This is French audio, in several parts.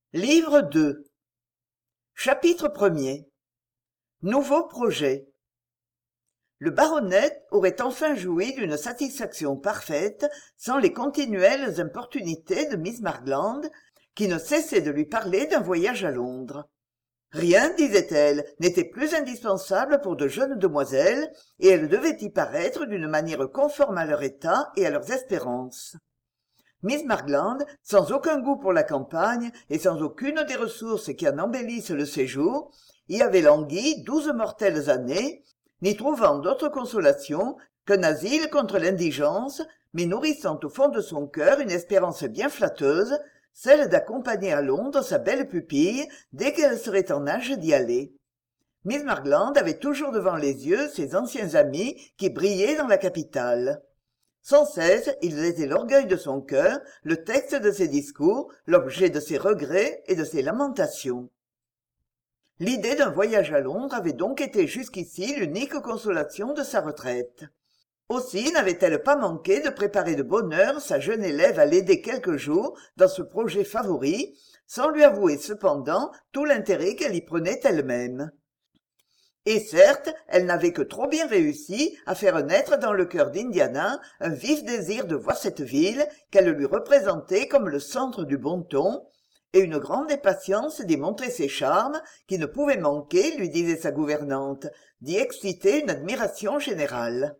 Livre 2. Chapitre 1er. Nouveau projet. Le baronet aurait enfin joui d'une satisfaction parfaite sans les continuelles importunités de Miss Margland, qui ne cessait de lui parler d'un voyage à Londres. Rien, disait-elle, n'était plus indispensable pour de jeunes demoiselles, et elles devaient y paraître d'une manière conforme à leur état et à leurs espérances. Miss Margland, sans aucun goût pour la campagne et sans aucune des ressources qui en embellissent le séjour, y avait langui 12 mortelles années, n'y trouvant d'autre consolation qu'un asile contre l'indigence, mais nourrissant au fond de son cœur une espérance bien flatteuse, celle d'accompagner à Londres sa belle pupille dès qu'elle serait en âge d'y aller. Miss Margland avait toujours devant les yeux ses anciens amis qui brillaient dans la capitale. Sans cesse, ils étaient l'orgueil de son cœur, le texte de ses discours, l'objet de ses regrets et de ses lamentations. L'idée d'un voyage à Londres avait donc été jusqu'ici l'unique consolation de sa retraite. Aussi n'avait-elle pas manqué de préparer de bonne heure sa jeune élève à l'aider quelques jours dans ce projet favori, sans lui avouer cependant tout l'intérêt qu'elle y prenait elle-même. Et certes, elle n'avait que trop bien réussi à faire naître dans le cœur d'Indiana un vif désir de voir cette ville qu'elle lui représentait comme le centre du bon ton, et une grande impatience d'y montrer ses charmes, qui ne pouvaient manquer, lui disait sa gouvernante, d'y exciter une admiration générale.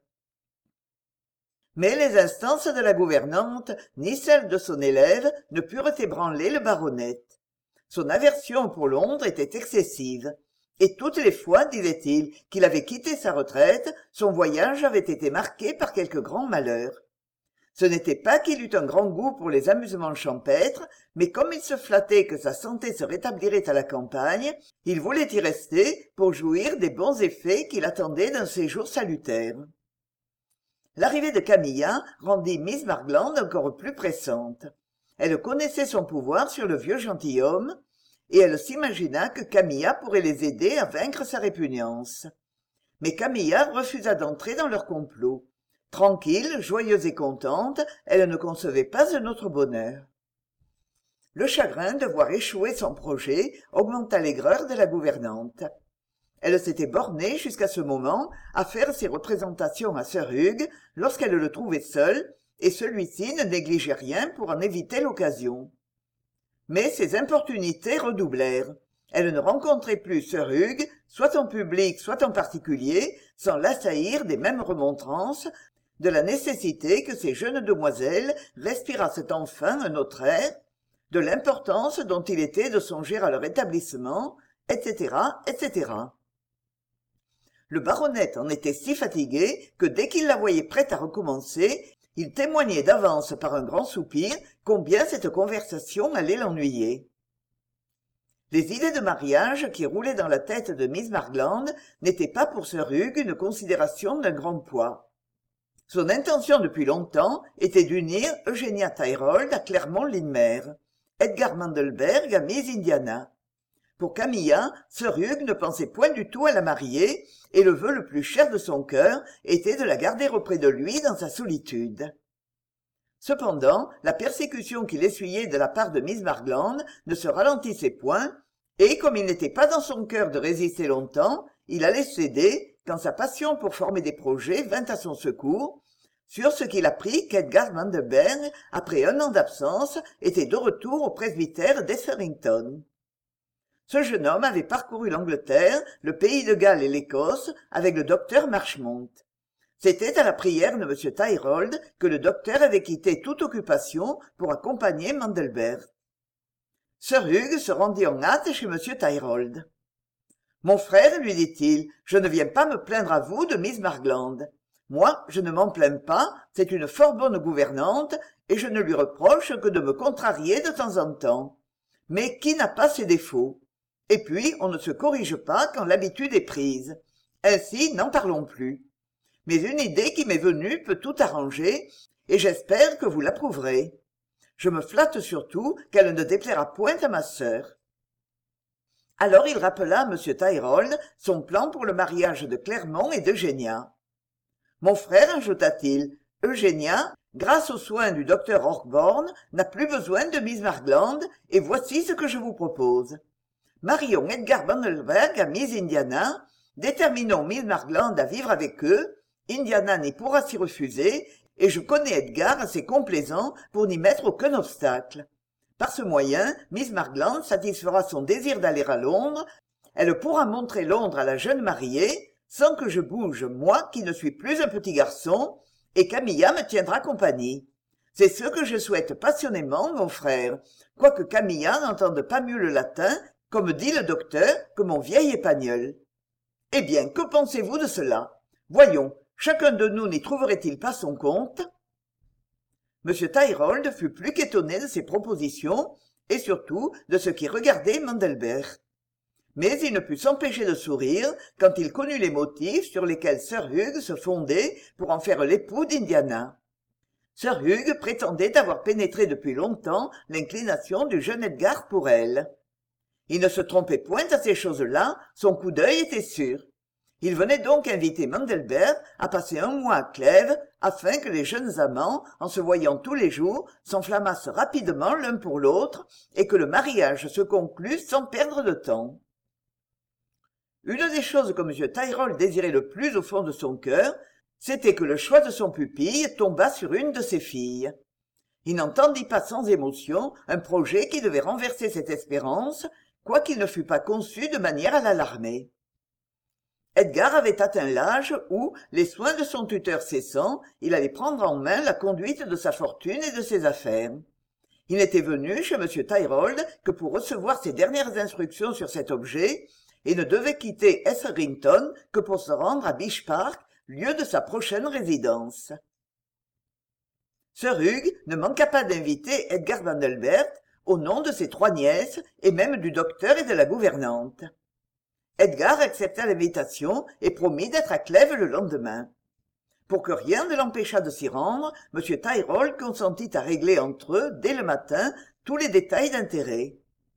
Mais les instances de la gouvernante, ni celles de son élève, ne purent ébranler le baronet. Son aversion pour Londres était excessive. Et toutes les fois, disait-il, qu'il avait quitté sa retraite, son voyage avait été marqué par quelque grand malheur. Ce n'était pas qu'il eût un grand goût pour les amusements champêtres, mais comme il se flattait que sa santé se rétablirait à la campagne, il voulait y rester pour jouir des bons effets qu'il attendait d'un séjour salutaire. L'arrivée de Camilla rendit Miss Margland encore plus pressante. Elle connaissait son pouvoir sur le vieux gentilhomme, et elle s'imagina que Camilla pourrait les aider à vaincre sa répugnance. Mais Camilla refusa d'entrer dans leur complot. Tranquille, joyeuse et contente, elle ne concevait pas un autre bonheur. Le chagrin de voir échouer son projet augmenta l'aigreur de la gouvernante. Elle s'était bornée jusqu'à ce moment à faire ses représentations à Sir Hugh lorsqu'elle le trouvait seul, et celui-ci ne négligeait rien pour en éviter l'occasion. Mais ses importunités redoublèrent. Elle ne rencontrait plus Sir Hugh, soit en public, soit en particulier, sans l'assaillir des mêmes remontrances, de la nécessité que ces jeunes demoiselles respirassent enfin un autre air, de l'importance dont il était de songer à leur établissement, etc., etc. Le baronet en était si fatigué que dès qu'il la voyait prête à recommencer, il témoignait d'avance par un grand soupir combien cette conversation allait l'ennuyer. Les idées de mariage qui roulaient dans la tête de Miss Margland n'étaient pas pour Sir Hugh une considération d'un grand poids. Son intention depuis longtemps était d'unir Eugenia Thyrol à Clermont-Lindmer, Edgar Mandelberg à Miss Indiana. Pour Camilla, Sir Hugh ne pensait point du tout à la marier, et le vœu le plus cher de son cœur était de la garder auprès de lui dans sa solitude. Cependant, la persécution qu'il essuyait de la part de Miss Margland ne se ralentissait point, et comme il n'était pas dans son cœur de résister longtemps, il allait céder, quand sa passion pour former des projets vint à son secours, sur ce qu'il apprit qu'Edgar Mandelberg, après 1 an d'absence, était de retour au presbytère d'Etherington. Ce jeune homme avait parcouru l'Angleterre, le pays de Galles et l'Écosse avec le docteur Marchmont. C'était à la prière de M. Thyrol que le docteur avait quitté toute occupation pour accompagner Mandelberg. Sir Hugh se rendit en hâte chez M. Thyrol. « Mon frère, lui dit-il, je ne viens pas me plaindre à vous de Miss Margland. Moi, je ne m'en plains pas, c'est une fort bonne gouvernante, et je ne lui reproche que de me contrarier de temps en temps. Mais qui n'a pas ses défauts? Et puis, on ne se corrige pas quand l'habitude est prise. Ainsi, n'en parlons plus. Mais une idée qui m'est venue peut tout arranger, et j'espère que vous l'approuverez. Je me flatte surtout qu'elle ne déplaira point à ma sœur. » Alors il rappela à M. Thyrol son plan pour le mariage de Clermont et d'Eugénia. « Mon frère, ajouta-t-il, Eugénia grâce aux soins du docteur Horkborn, n'a plus besoin de Miss Margland, et voici ce que je vous propose. Marions Edgar Bandelberg à Miss Indiana, déterminons Miss Margland à vivre avec eux, Indiana n'y pourra s'y refuser, et je connais Edgar assez complaisant pour n'y mettre aucun obstacle. Par ce moyen, Miss Margland satisfera son désir d'aller à Londres, elle pourra montrer Londres à la jeune mariée, sans que je bouge, moi qui ne suis plus un petit garçon, et Camilla me tiendra compagnie. C'est ce que je souhaite passionnément, mon frère, quoique Camilla n'entende pas mieux le latin, comme dit le docteur, que mon vieil épagneul. Eh bien, que pensez-vous de cela? Voyons, chacun de nous n'y trouverait-il pas son compte? M. Tyrrell fut plus qu'étonné de ces propositions, et surtout de ce qui regardait Mandelbert. Mais il ne put s'empêcher de sourire quand il connut les motifs sur lesquels Sir Hugh se fondait pour en faire l'époux d'Indiana. Sir Hugh prétendait avoir pénétré depuis longtemps l'inclination du jeune Edgar pour elle. Il ne se trompait point à ces choses-là, son coup d'œil était sûr. Il venait donc inviter Mandelbert à passer un mois à Clèves, afin que les jeunes amants, en se voyant tous les jours, s'enflammassent rapidement l'un pour l'autre, et que le mariage se conclût sans perdre de temps. Une des choses que M. Tyrrell désirait le plus au fond de son cœur, c'était que le choix de son pupille tombât sur une de ses filles. Il n'entendit pas sans émotion un projet qui devait renverser cette espérance, quoiqu'il ne fût pas conçu de manière à l'alarmer. Edgar avait atteint l'âge où, les soins de son tuteur cessant, il allait prendre en main la conduite de sa fortune et de ses affaires. Il n'était venu chez M. Tyrrell que pour recevoir ses dernières instructions sur cet objet, et ne devait quitter Hetherington que pour se rendre à Beech Park, lieu de sa prochaine résidence. Sir Hugh ne manqua pas d'inviter Edgar Bandelbert, au nom de ses 3 nièces, et même du docteur et de la gouvernante. Edgar accepta l'invitation et promit d'être à Clèves le lendemain. Pour que rien ne l'empêchât de s'y rendre, M. Tyrrell consentit à régler entre eux, dès le matin, tous les détails d'intérêt.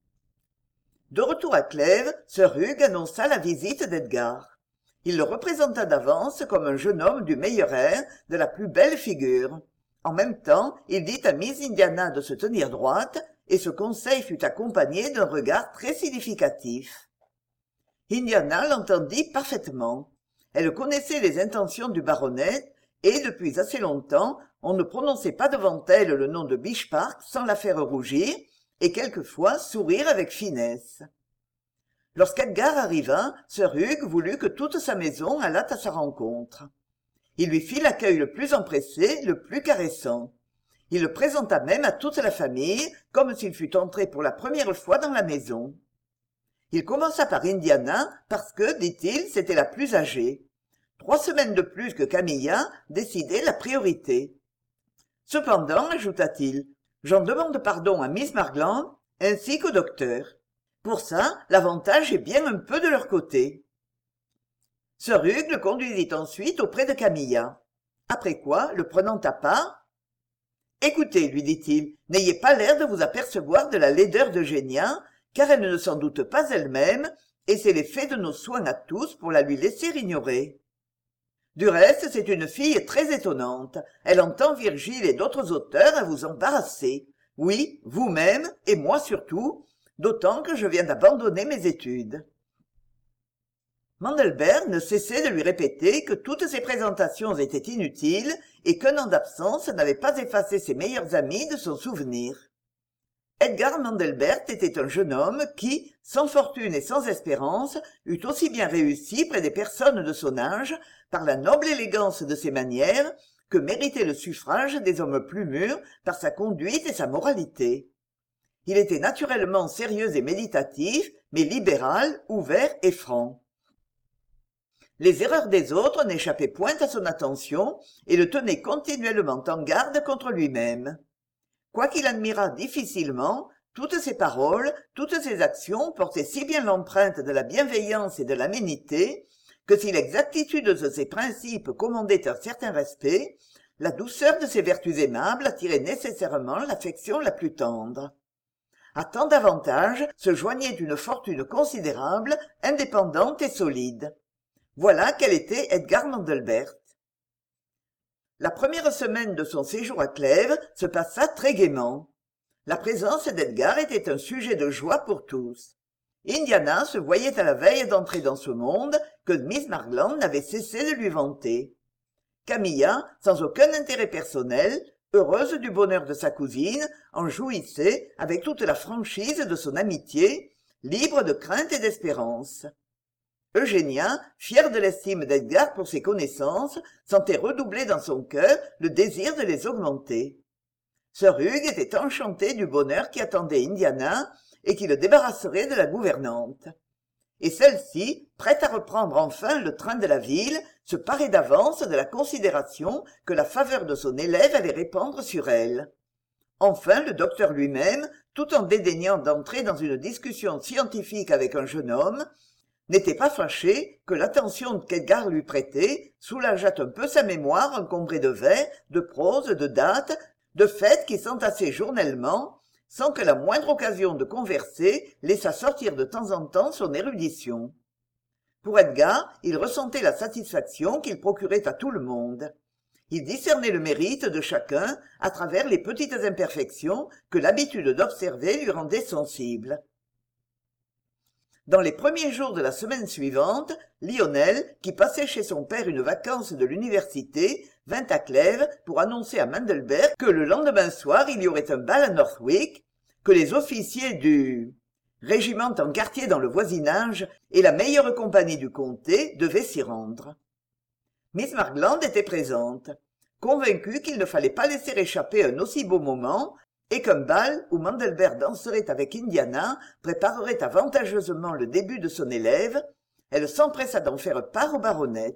De retour à Clèves, Sir Hugh annonça la visite d'Edgar. Il le représenta d'avance comme un jeune homme du meilleur air, de la plus belle figure. En même temps, il dit à Miss Indiana de se tenir droite, et ce conseil fut accompagné d'un regard très significatif. Indiana l'entendit parfaitement. Elle connaissait les intentions du baronet, et depuis assez longtemps, on ne prononçait pas devant elle le nom de Beech Park sans la faire rougir, et quelquefois sourire avec finesse. Lorsqu'Edgar arriva, Sir Hugh voulut que toute sa maison allât à sa rencontre. Il lui fit l'accueil le plus empressé, le plus caressant. Il le présenta même à toute la famille, comme s'il fût entré pour la première fois dans la maison. Il commença par Indiana, parce que, dit-il, c'était la plus âgée. 3 semaines de plus que Camilla décidaient la priorité. Cependant, ajouta-t-il, j'en demande pardon à Miss Margland, ainsi qu'au docteur. Pour ça, l'avantage est bien un peu de leur côté. Sir Hugh le conduisit ensuite auprès de Camilla. Après quoi, le prenant à part, « Écoutez, lui dit-il, n'ayez pas l'air de vous apercevoir de la laideur d'Eugénia, car elle ne s'en doute pas elle-même, et c'est l'effet de nos soins à tous pour la lui laisser ignorer. Du reste, c'est une fille très étonnante. Elle entend Virgile et d'autres auteurs à vous embarrasser. Oui, vous-même, et moi surtout, d'autant que je viens d'abandonner mes études. » Mandelbert ne cessait de lui répéter que toutes ses présentations étaient inutiles et qu'un an d'absence n'avait pas effacé ses meilleurs amis de son souvenir. Edgar Mandelbert était un jeune homme qui, sans fortune et sans espérance, eût aussi bien réussi près des personnes de son âge, par la noble élégance de ses manières, que méritait le suffrage des hommes plus mûrs par sa conduite et sa moralité. Il était naturellement sérieux et méditatif, mais libéral, ouvert et franc. Les erreurs des autres n'échappaient point à son attention et le tenaient continuellement en garde contre lui-même. Quoiqu'il admirât difficilement, toutes ses paroles, toutes ses actions portaient si bien l'empreinte de la bienveillance et de l'aménité, que si l'exactitude de ses principes commandait un certain respect, la douceur de ses vertus aimables attirait nécessairement l'affection la plus tendre. À tant d'avantages se joignait une fortune considérable, indépendante et solide. Voilà quel était Edgar Mandelbert. La première semaine de son séjour à Clèves se passa très gaiement. La présence d'Edgar était un sujet de joie pour tous. Indiana se voyait à la veille d'entrer dans ce monde que Miss Margland n'avait cessé de lui vanter. Camilla, sans aucun intérêt personnel, heureuse du bonheur de sa cousine, en jouissait avec toute la franchise de son amitié, libre de crainte et d'espérance. Eugénia, fière de l'estime d'Edgar pour ses connaissances, sentait redoubler dans son cœur le désir de les augmenter. Sir Hugh était enchanté du bonheur qui attendait Indiana et qui le débarrasserait de la gouvernante. Et celle-ci, prête à reprendre enfin le train de la ville, se parait d'avance de la considération que la faveur de son élève allait répandre sur elle. Enfin, le docteur lui-même, tout en dédaignant d'entrer dans une discussion scientifique avec un jeune homme, n'était pas fâché que l'attention qu'Edgar lui prêtait soulageât un peu sa mémoire encombrée de vers, de prose, de dates, de faits qui s'entassaient journellement, sans que la moindre occasion de converser laissât sortir de temps en temps son érudition. Pour Edgar, il ressentait la satisfaction qu'il procurait à tout le monde. Il discernait le mérite de chacun à travers les petites imperfections que l'habitude d'observer lui rendait sensible. Dans les premiers jours de la semaine suivante, Lionel, qui passait chez son père une vacance de l'université, vint à Clèves pour annoncer à Mandelberg que le lendemain soir il y aurait un bal à Northwick, que les officiers du régiment en quartier dans le voisinage et la meilleure compagnie du comté devaient s'y rendre. Miss Margland était présente, convaincue qu'il ne fallait pas laisser échapper un aussi beau moment et qu'un bal où Mandelberg danserait avec Indiana préparerait avantageusement le début de son élève. Elle s'empressa d'en faire part au baronet.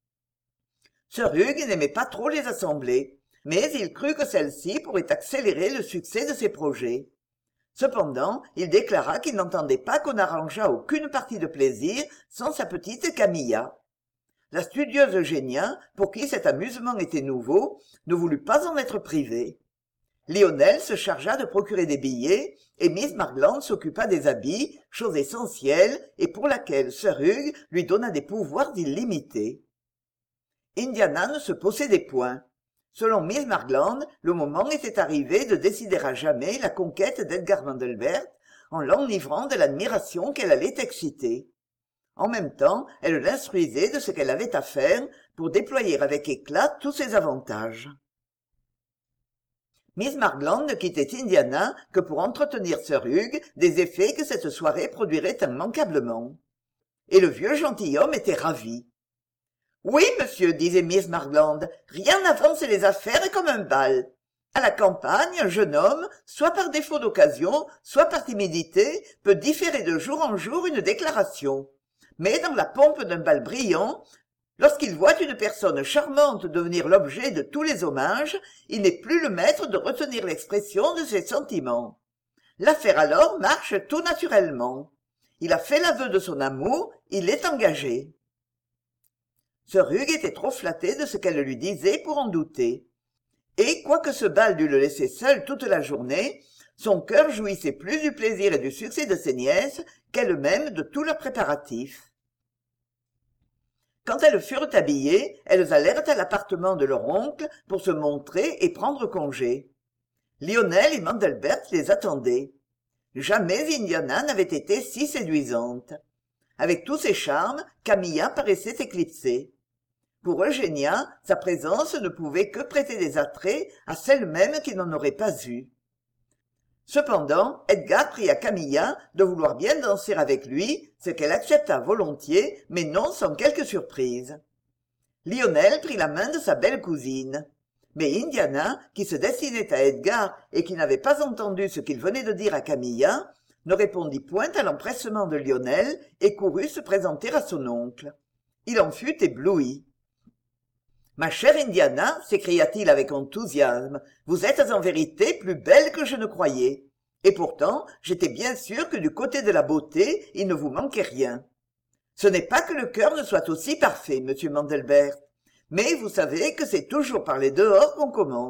Sir Hugh n'aimait pas trop les assemblées, mais il crut que celle-ci pourrait accélérer le succès de ses projets. Cependant, il déclara qu'il n'entendait pas qu'on arrangeât aucune partie de plaisir sans sa petite Camilla. La studieuse Eugénia, pour qui cet amusement était nouveau, ne voulut pas en être privée. Lionel se chargea de procurer des billets, et Miss Margland s'occupa des habits, chose essentielle et pour laquelle Sir Hugh lui donna des pouvoirs illimités. Indiana ne se possédait point. Selon Miss Margland, le moment était arrivé de décider à jamais la conquête d'Edgar Mandelbert, en l'enivrant de l'admiration qu'elle allait exciter. En même temps, elle l'instruisait de ce qu'elle avait à faire pour déployer avec éclat tous ses avantages. Miss Margland ne quittait Indiana que pour entretenir Sir Hugh des effets que cette soirée produirait immanquablement. Et le vieux gentilhomme était ravi. « Oui, monsieur, disait Miss Margland, rien n'avance les affaires comme un bal. À la campagne, un jeune homme, soit par défaut d'occasion, soit par timidité, peut différer de jour en jour une déclaration. Mais dans la pompe d'un bal brillant, lorsqu'il voit une personne charmante devenir l'objet de tous les hommages, il n'est plus le maître de retenir l'expression de ses sentiments. L'affaire alors marche tout naturellement. Il a fait l'aveu de son amour, il est engagé. » Sir Hugh était trop flatté de ce qu'elle lui disait pour en douter. Et, quoique ce bal dût le laisser seul toute la journée, son cœur jouissait plus du plaisir et du succès de ses nièces qu'elle-même de tous leurs préparatifs. Quand elles furent habillées, elles allèrent à l'appartement de leur oncle pour se montrer et prendre congé. Lionel et Mandelbert les attendaient. Jamais Indiana n'avait été si séduisante. Avec tous ses charmes, Camilla paraissait éclipsée. Pour Eugénia, sa présence ne pouvait que prêter des attraits à celle même qui n'en aurait pas eu. Cependant, Edgar pria Camilla de vouloir bien danser avec lui, ce qu'elle accepta volontiers, mais non sans quelque surprise. Lionel prit la main de sa belle cousine. Mais Indiana, qui se destinait à Edgar et qui n'avait pas entendu ce qu'il venait de dire à Camilla, ne répondit point à l'empressement de Lionel et courut se présenter à son oncle. Il en fut ébloui. « Ma chère Indiana, s'écria-t-il avec enthousiasme, vous êtes en vérité plus belle que je ne croyais. Et pourtant, j'étais bien sûr que du côté de la beauté, il ne vous manquait rien. Ce n'est pas que le cœur ne soit aussi parfait, monsieur Mandelbert, mais vous savez que c'est toujours par les dehors qu'on commence. »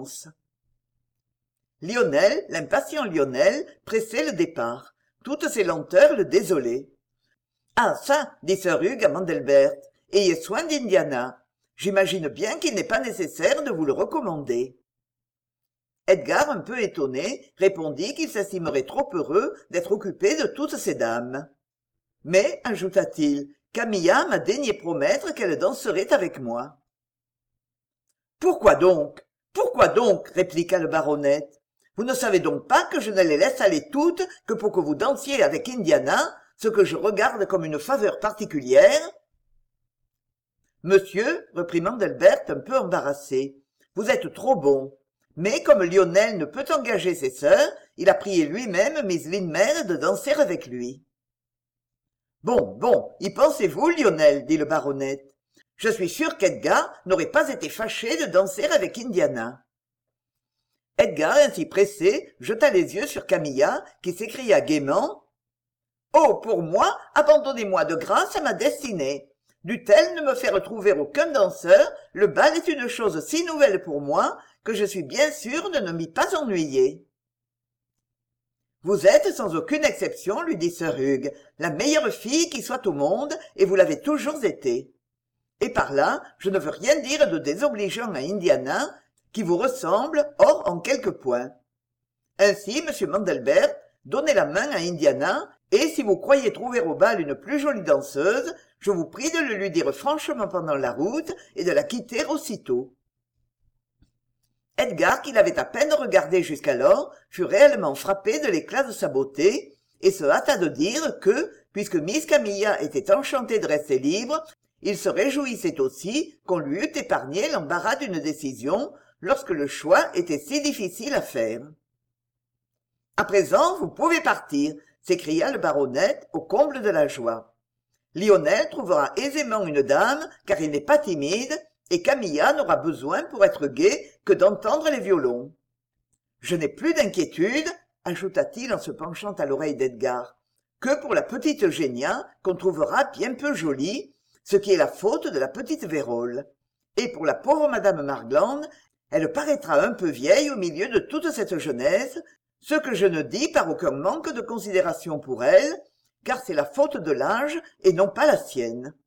Lionel, l'impatient Lionel, pressait le départ. Toutes ces lenteurs le désolaient. « Ah ça, dit Sir Hugh à Mandelbert, ayez soin d'Indiana. J'imagine bien qu'il n'est pas nécessaire de vous le recommander. Edgar, un peu étonné, répondit qu'il s'estimerait trop heureux d'être occupé de toutes ces dames. Mais, ajouta-t-il, Camilla m'a daigné promettre qu'elle danserait avec moi. Pourquoi donc? Pourquoi donc? Répliqua le baronet. Vous ne savez donc pas que je ne les laisse aller toutes que pour que vous dansiez avec Indiana, ce que je regarde comme une faveur particulière? Monsieur, reprit Mandelbert un peu embarrassé, vous êtes trop bon. Mais comme Lionel ne peut engager ses sœurs, il a prié lui-même Miss Lindmer de danser avec lui. Bon, y pensez-vous, Lionel, dit le baronet. Je suis sûr qu'Edgar n'aurait pas été fâché de danser avec Indiana. Edgar, ainsi pressé, jeta les yeux sur Camilla, qui s'écria gaiement. Oh, pour moi, abandonnez-moi de grâce à ma destinée. Dût-elle ne me faire trouver aucun danseur, le bal est une chose si nouvelle pour moi que je suis bien sûr de ne m'y pas ennuyer. Vous êtes sans aucune exception, lui dit Sir Hugh, la meilleure fille qui soit au monde, et vous l'avez toujours été. Et par là, je ne veux rien dire de désobligeant à Indiana, qui vous ressemble, hors en quelques points. Ainsi, monsieur Mandelbert, donnez la main à Indiana, et si vous croyez trouver au bal une plus jolie danseuse, je vous prie de le lui dire franchement pendant la route et de la quitter aussitôt. Edgar, qui l'avait à peine regardé jusqu'alors, fut réellement frappé de l'éclat de sa beauté, et se hâta de dire que, puisque Miss Camilla était enchantée de rester libre, il se réjouissait aussi qu'on lui eût épargné l'embarras d'une décision, lorsque le choix était si difficile à faire. « À présent, vous pouvez partir !» s'écria le baronet au comble de la joie. « Lionel trouvera aisément une dame, car il n'est pas timide, et Camilla n'aura besoin pour être gaie que d'entendre les violons. Je n'ai plus d'inquiétude, ajouta-t-il en se penchant à l'oreille d'Edgar, que pour la petite Eugénia, qu'on trouvera bien peu jolie, ce qui est la faute de la petite Vérole. Et pour la pauvre madame Margland, elle paraîtra un peu vieille au milieu de toute cette jeunesse, ce que je ne dis par aucun manque de considération pour elle, car c'est la faute de l'âge et non pas la sienne.